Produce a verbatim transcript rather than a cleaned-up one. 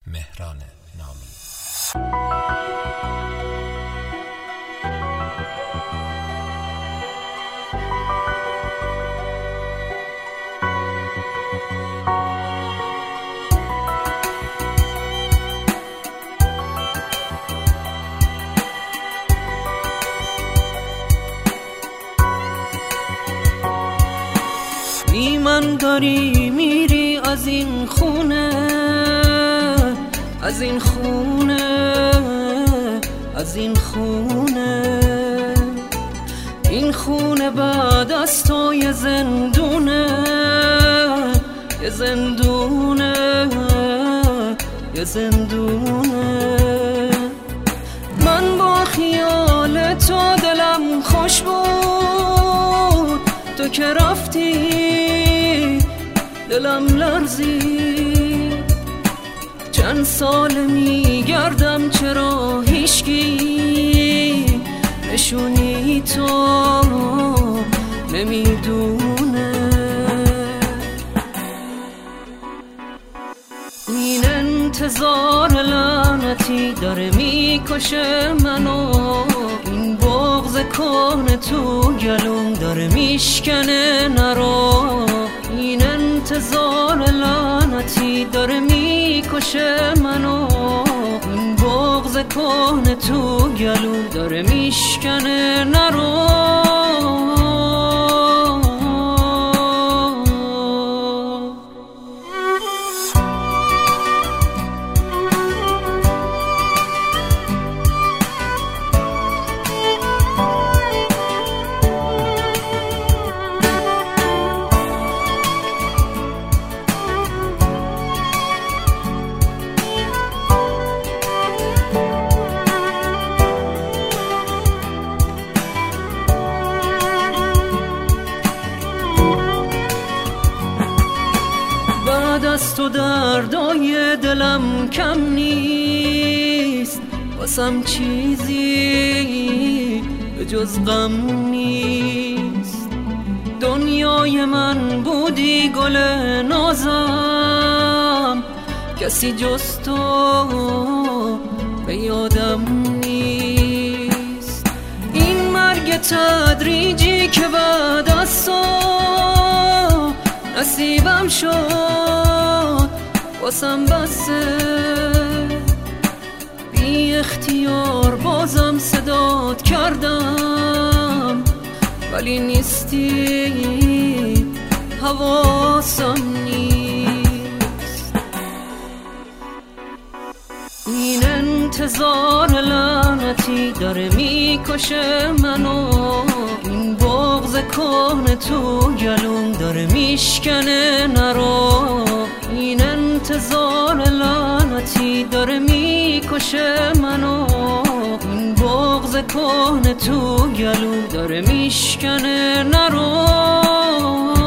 مهران نامی. ایمان داری میری از این خونه، از این خونه، از این خونه. این خونه بعد از تو یه زندونه، یه زندونه، یه زندونه. من با خیال تو دلم خوش بود، تو که رفتی دلم لرزید. چند سال میگردم چرا هیچکی نشونی تو نمیدونه. این انتظار لعنتی داره میکشه منو، این بغض کهنه تو گلوم داره میشکنه نرو. این انتظار لعنتی داره میکشه منو، این بغض کهنه تو گلوم داره میشکنه نرو. از تو دردای دلم کم نیست، واسم چیزی به جز غم نیست. دنیای من بودی گل نازم، کسی جز تو به یادم نیست. این مرگ تدریجی که بعد از تو نصیبم شد واسم بسه، بی اختیار بازم صدات کردم ولی نیستی، حواسم نیست. این انتظار لعنتی داره میکشه منو، این بغض کهنه تو گلوم داره میشکنه نرو. این انتظار لعنتی داره میکشه منو، این بغض کهنه تو گلوم داره میشکنه نرو.